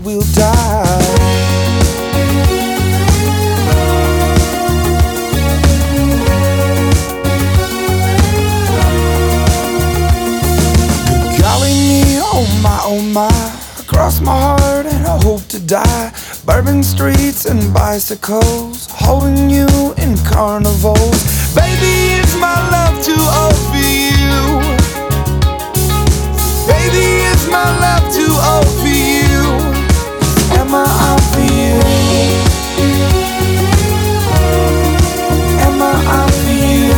will die. Oh my, I cross my heart and I hope to die. Bourbon streets and bicycles, holding you in carnivals. Baby, it's my love to offer you. Baby, it's my love to offer you. Am I out for you? Am I out for you?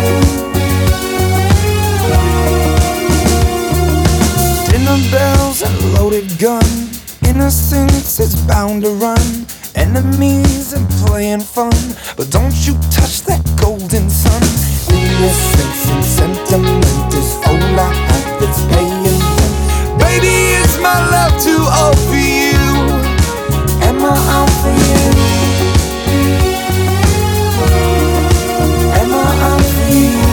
Dinner bells and loaded gun. Innocence is bound to run. Enemies and playing fun, but don't you touch that golden sun. Innocence and sentiment is all I have that's paying rent. Baby, it's my love to offer you. Am I out for you? Am I out for you?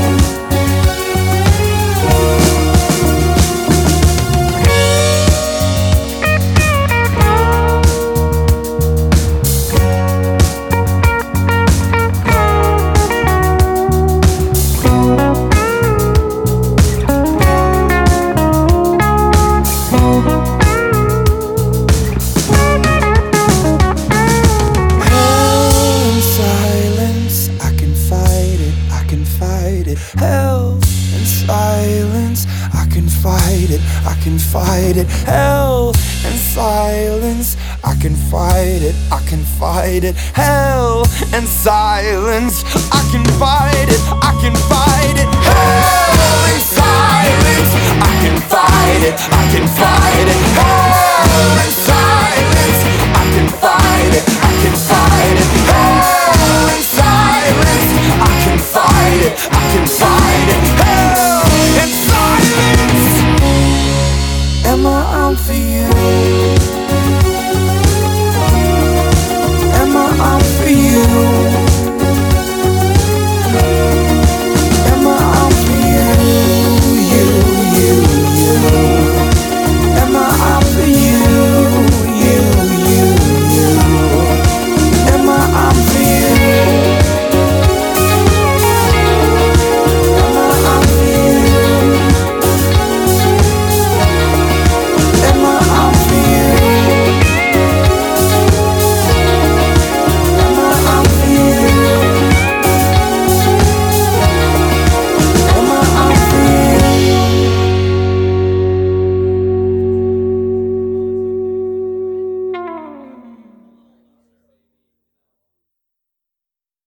Hell and silence, I can fight it, I can fight it. Hell and silence, I can fight it, I can fight it. Hell and silence, I can fight it, I can fight it. Hell and silence, I can fight it, I can fight it. Hell and silence.